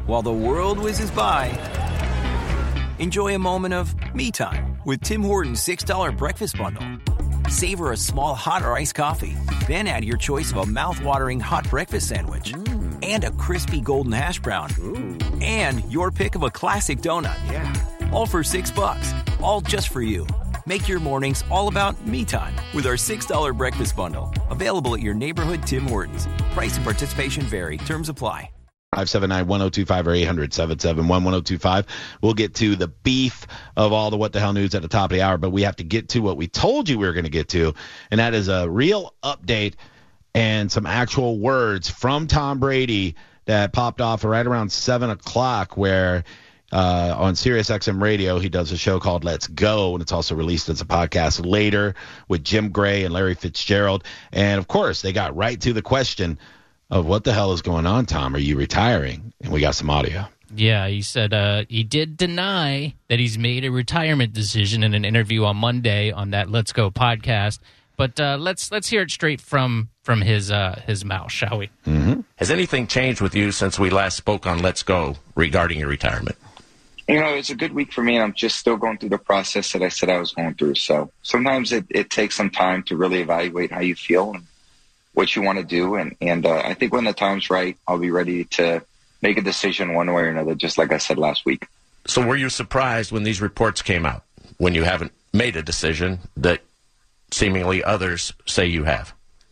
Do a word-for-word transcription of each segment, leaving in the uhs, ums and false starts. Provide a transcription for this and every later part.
while the world whizzes by, enjoy a moment of me time with Tim Hortons six dollar breakfast bundle. Savor a small hot or iced coffee, then add your choice of a mouth-watering hot breakfast sandwich mm. and a crispy golden hash brown. Ooh. And your pick of a classic donut. Yeah. All for six bucks, all just for you. Make your mornings all about me time with our six dollar breakfast bundle. Available at your neighborhood Tim Hortons. Price and participation vary. Terms apply. five seven nine, one oh two five or eight hundred, seven seven one, one oh two five. We'll get to the beef of all the What the Hell news at the top of the hour, but we have to get to what we told you we were going to get to, and that is a real update and some actual words from Tom Brady that popped off right around seven o'clock where uh, on Sirius X M Radio he does a show called Let's Go, and it's also released as a podcast later with Jim Gray and Larry Fitzgerald. And, of course, they got right to the question of what the hell is going on, Tom? Are you retiring? And we got some audio. Yeah, he said uh, he did deny that he's made a retirement decision in an interview on Monday on that Let's Go podcast. But uh, let's let's hear it straight from from his uh, his mouth, shall we? Mm-hmm. Has anything changed with you since we last spoke on Let's Go regarding your retirement? You know, it's a good week for me, and I'm just still going through the process that I said I was going through. So sometimes it, it takes some time to really evaluate how you feel and what you want to do. And, and uh, I think when the time's right, I'll be ready to make a decision one way or another, just like I said last week. So were you surprised when these reports came out, when you haven't made a decision that seemingly others say you have?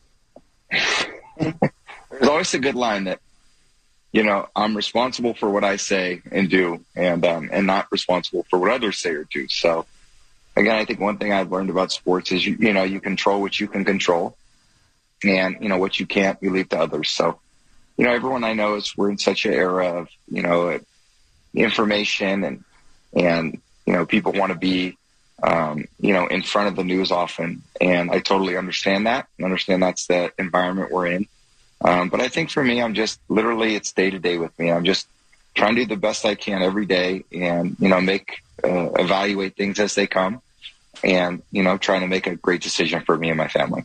There's always a good line that, you know, I'm responsible for what I say and do, and um, and not responsible for what others say or do. So, again, I think one thing I've learned about sports is, you, you know, you control what you can control, and, you know, what you can't, you leave to others. So, you know, everyone I know is, we're in such an era of, you know, information and, and you know, people want to be, um, you know, in front of the news often. And I totally understand that and understand that's the environment we're in. Um, but I think for me, I'm just literally, it's day to day with me. I'm just trying to do the best I can every day and, you know, make, uh, evaluate things as they come and, you know, trying to make a great decision for me and my family.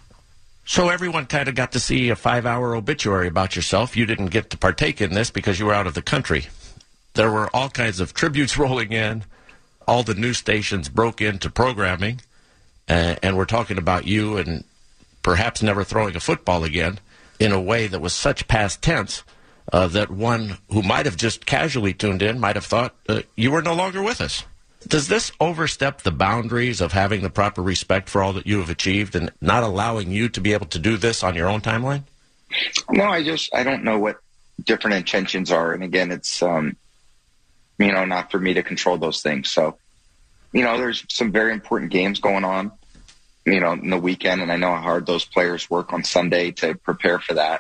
So everyone kind of got to see a five-hour obituary about yourself. You didn't get to partake in this because you were out of the country. There were all kinds of tributes rolling in. All the news stations broke into programming, uh, and we're talking about you and perhaps never throwing a football again in a way that was such past tense uh, that one who might have just casually tuned in might have thought uh, you were no longer with us. Does this overstep the boundaries of having the proper respect for all that you have achieved and not allowing you to be able to do this on your own timeline? No, I just, I don't know what different intentions are. And again, it's, um, you know, not for me to control those things. So, you know, there's some very important games going on, you know, in the weekend. And I know how hard those players work on Sunday to prepare for that.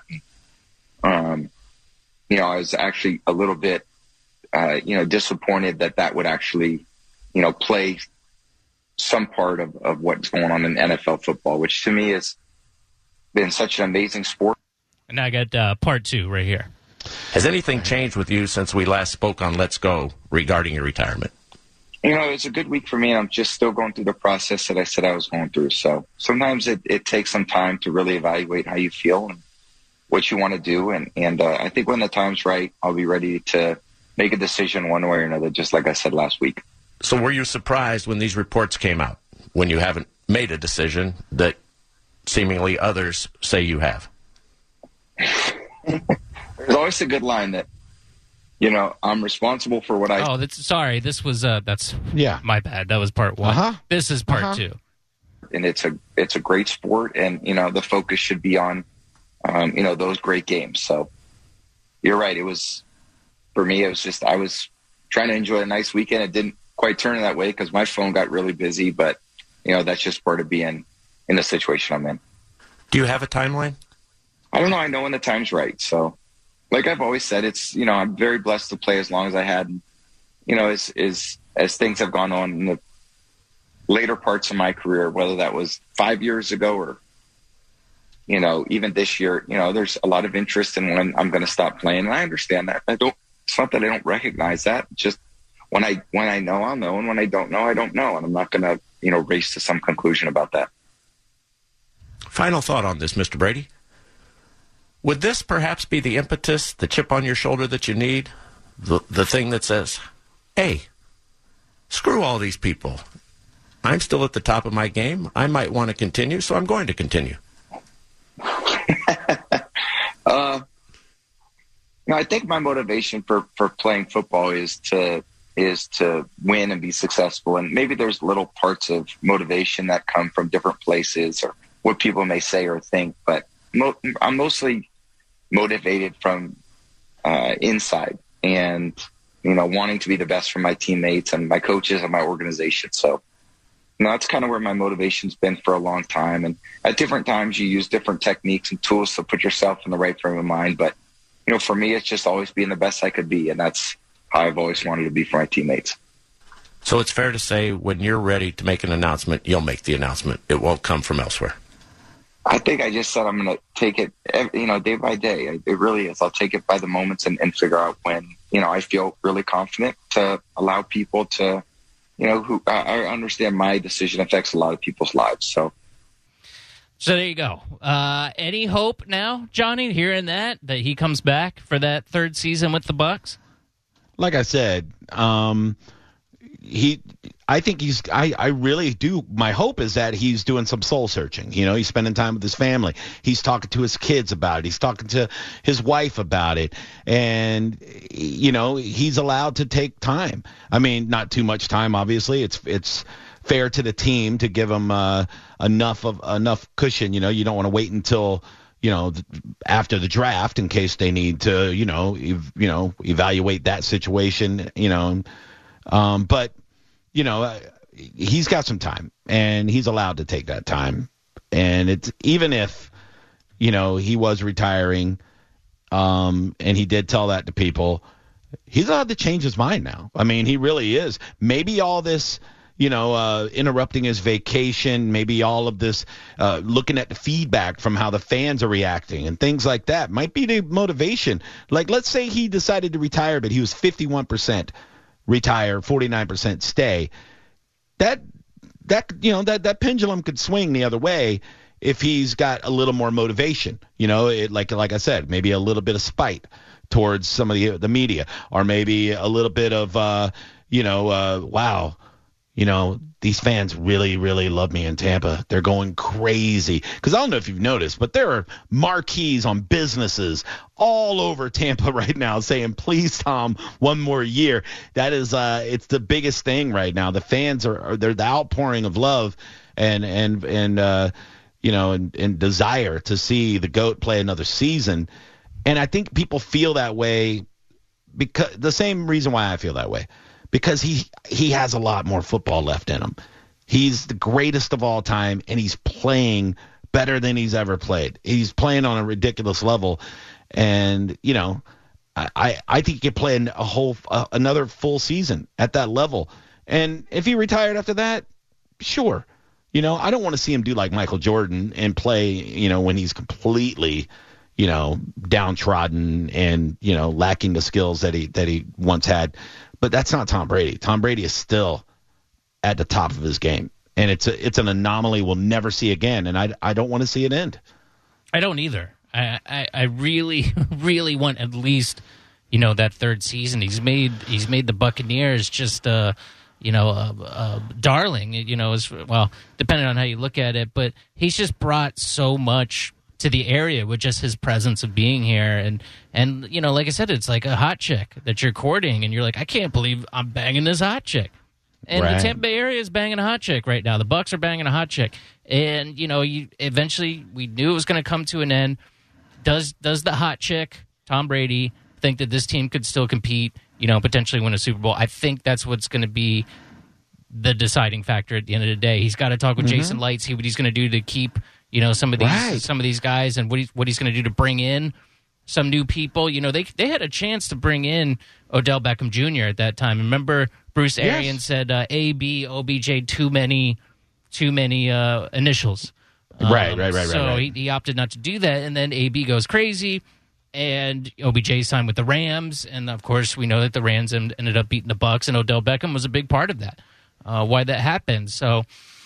Um, you know, I was actually a little bit, uh, you know, disappointed that that would actually, you know, play some part of, of what's going on in N F L football, which to me has been such an amazing sport. And now I got uh, part two right here. Has anything changed with you since we last spoke on Let's Go regarding your retirement? You know, it's a good week for me, and I'm just still going through the process that I said I was going through. So sometimes it, it takes some time to really evaluate how you feel and what you want to do. And, and uh, I think when the time's right, I'll be ready to make a decision one way or another, just like I said last week. So were you surprised when these reports came out, when you haven't made a decision that seemingly others say you have? There's always a good line that, you know, I'm responsible for what I... Oh, that's, sorry, this was, uh, that's, yeah, my bad. That was part one. Uh-huh. This is part uh-huh. two. And it's a, it's a great sport, and, you know, the focus should be on, um, you know, those great games. So you're right. It was, for me, it was just, I was trying to enjoy a nice weekend. It didn't quite turn that way because my phone got really busy, but, you know, that's just part of being in the situation I'm in. Do you have a timeline? I don't know. I know when the time's right. So like I've always said, it's, you know, I'm very blessed to play as long as I had, you know, as, as, as things have gone on in the later parts of my career, whether that was five years ago or, you know, even this year, you know, there's a lot of interest in when I'm going to stop playing. And I understand that. I don't, it's not that I don't recognize that. Just when I, when I know, I'll know. And when I don't know, I don't know. And I'm not going to, you know, race to some conclusion about that. Final thought on this, Mister Brady. Would this perhaps be the impetus, the chip on your shoulder that you need the, the thing that says, hey, screw all these people. I'm still at the top of my game. I might want to continue, so I'm going to continue. uh, you know, I think my motivation for, for playing football is to is to win and be successful. And maybe there's little parts of motivation that come from different places or what people may say or think. But mo- I'm mostly motivated from uh, inside and, you know, wanting to be the best for my teammates and my coaches and my organization. So, you know, that's kind of where my motivation's been for a long time. And at different times you use different techniques and tools to put yourself in the right frame of mind. But, you know, for me, it's just always being the best I could be. And that's how I've always wanted to be for my teammates. So it's fair to say when you're ready to make an announcement, you'll make the announcement. It won't come from elsewhere. I think I just said I'm going to take it, you know, day by day. It really is. I'll take it by the moments and, and figure out when, you know, I feel really confident to allow people to, you know, who I, I understand my decision affects a lot of people's lives. So, so there you go. Uh, any hope now, Johnny, hearing that, that he comes back for that third season with the Bucs? Like I said, um, he, I think he's, I, I really do. My hope is that he's doing some soul searching. You know, he's spending time with his family. He's talking to his kids about it. He's talking to his wife about it. And, you know, he's allowed to take time. I mean, not too much time, obviously. It's, it's fair to the team to give him uh, enough of enough cushion. You know, you don't want to wait until, you know, after the draft in case they need to, you know, ev- you know, evaluate that situation, you know. Um, but, you know, uh, he's got some time, and he's allowed to take that time. And it's even if, you know, he was retiring, um, and he did tell that to people, he's allowed to change his mind now. I mean, he really is. Maybe all this, you know, uh, interrupting his vacation, maybe all of this uh, looking at the feedback from how the fans are reacting and things like that might be the motivation. Like, let's say he decided to retire, but he was fifty-one percent retire, forty-nine percent stay. That, that you know, that, that pendulum could swing the other way if he's got a little more motivation. You know, it, like like I said, maybe a little bit of spite towards some of the the media, or maybe a little bit of, uh, you know, uh, wow, you know, these fans really, really love me in Tampa. They're going crazy. Because I don't know if you've noticed, but there are marquees on businesses all over Tampa right now saying, please, Tom, one more year. That is, uh, it's the biggest thing right now. The fans are, are they're the outpouring of love and, and, and, uh, you know, and, and desire to see the GOAT play another season. And I think people feel that way because the same reason why I feel that way. Because he he has a lot more football left in him. He's the greatest of all time, and he's playing better than he's ever played. He's playing on a ridiculous level, and you know, I I think he could play a whole uh, another full season at that level. And if he retired after that, sure. You know, I don't want to see him do like Michael Jordan and play, you know, when he's completely, you know, downtrodden and, you know, lacking the skills that he that he once had. But that's not Tom Brady. Tom Brady is still at the top of his game, and it's a, it's an anomaly we'll never see again. And I, I don't want to see it end. I don't either. I, I, I really really want at least, you know, that third season. He's made he's made the Buccaneers just uh you know a, a darling. You know, as well, depending on how you look at it, but he's just brought so much to the area with just his presence of being here. And, and you know, like I said, it's like a hot chick that you're courting, and you're like, I can't believe I'm banging this hot chick. And right. The Tampa Bay area is banging a hot chick right now. The Bucs are banging a hot chick. And, you know, you eventually we knew it was going to come to an end. Does does the hot chick, Tom Brady, think that this team could still compete, you know, potentially win a Super Bowl? I think that's what's going to be the deciding factor at the end of the day. He's got to talk with mm-hmm. Jason Light, see what he's going to do to keep, you know, some of these right. some of these guys, and what he's what he's going to do to bring in some new people. You know, they they had a chance to bring in Odell Beckham Junior at that time. Remember, Bruce Arians yes. said uh, A, B, O B J, too many, too many uh, initials. Right, um, right, right, so right. So he, he opted not to do that, and then A B goes crazy, and O B J signed with the Rams, and of course we know that the Rams ended up beating the Bucs, and Odell Beckham was a big part of that. Uh, why that happened, so.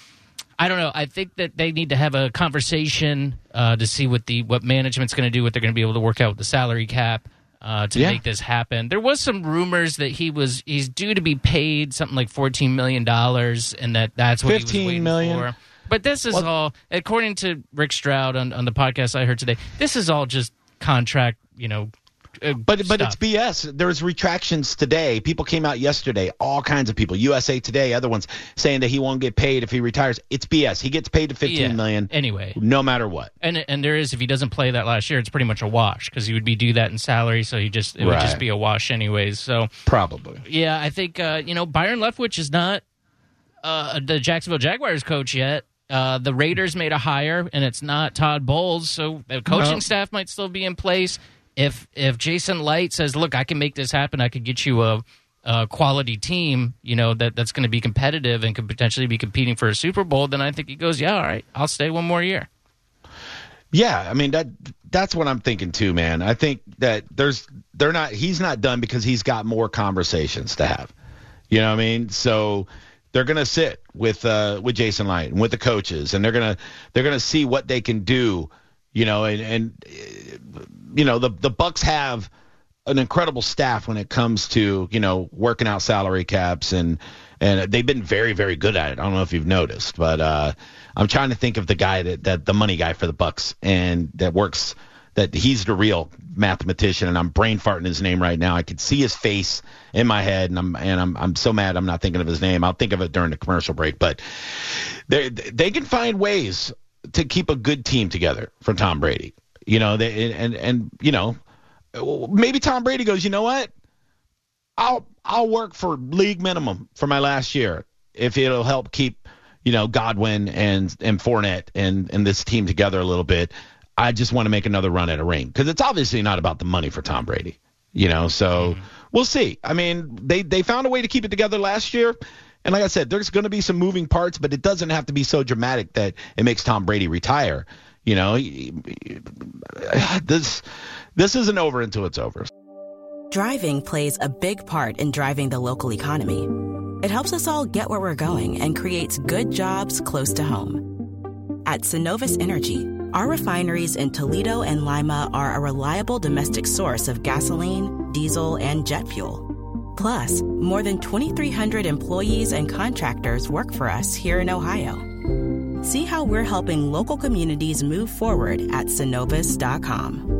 I don't know. I think that they need to have a conversation uh, to see what the what management's going to do, what they're going to be able to work out with the salary cap. uh, to Yeah. make this happen. There was some rumors that he was he's due to be paid something like fourteen million dollars, and that that's what he was fifteen waiting million. for. But this is Well- all, according to Rick Stroud on, on the podcast I heard today, this is all just contract, you know, uh, But but stuff. it's B S. There's retractions today. People came out yesterday, all kinds of people. U S A Today, other ones saying that he won't get paid if he retires. It's B S. He gets paid to fifteen Yeah. million Anyway. no matter what. And and there is, if he doesn't play that last year, it's pretty much a wash because he would be due that in salary, so he just it would just Right. be a wash anyways. So Probably. yeah, I think uh, you know Byron Leftwich is not uh, the Jacksonville Jaguars coach yet. Uh, the Raiders made a hire, and it's not Todd Bowles, so the coaching No. staff might still be in place. If if Jason Light says, "Look, I can make this happen. I could get you a, a quality team, you know that that's going to be competitive and could potentially be competing for a Super Bowl," then I think he goes, "Yeah, all right, I'll stay one more year." Yeah, I mean that that's what I'm thinking too, man. I think that there's they're not he's not done because he's got more conversations to have. You know what I mean? So they're gonna sit with uh, with Jason Light and with the coaches, and they're gonna they're gonna see what they can do. You know, and, and you know the the Bucs have an incredible staff when it comes to you know working out salary caps, and and they've been very very good at it. I don't know if you've noticed, but uh, I'm trying to think of the guy that, that the money guy for the Bucs and that works. That he's the real mathematician, and I'm brain farting his name right now. I can see his face in my head, and I'm and I'm I'm so mad I'm not thinking of his name. I'll think of it during the commercial break. But they they can find ways to keep a good team together for Tom Brady. You know, they, and and you know, maybe Tom Brady goes, you know what? I'll I'll work for league minimum for my last year if it'll help keep you know Godwin and and Fournette and and this team together a little bit. I just want to make another run at a ring because it's obviously not about the money for Tom Brady. You know, so mm-hmm. we'll see. I mean, they they found a way to keep it together last year. And like I said, there's going to be some moving parts, but it doesn't have to be so dramatic that it makes Tom Brady retire. You know, this this isn't over until it's over. Driving plays a big part in driving the local economy. It helps us all get where we're going and creates good jobs close to home. At Synovus Energy, our refineries in Toledo and Lima are a reliable domestic source of gasoline, diesel, and jet fuel. Plus, more than twenty-three hundred employees and contractors work for us here in Ohio. See how we're helping local communities move forward at Synovus dot com.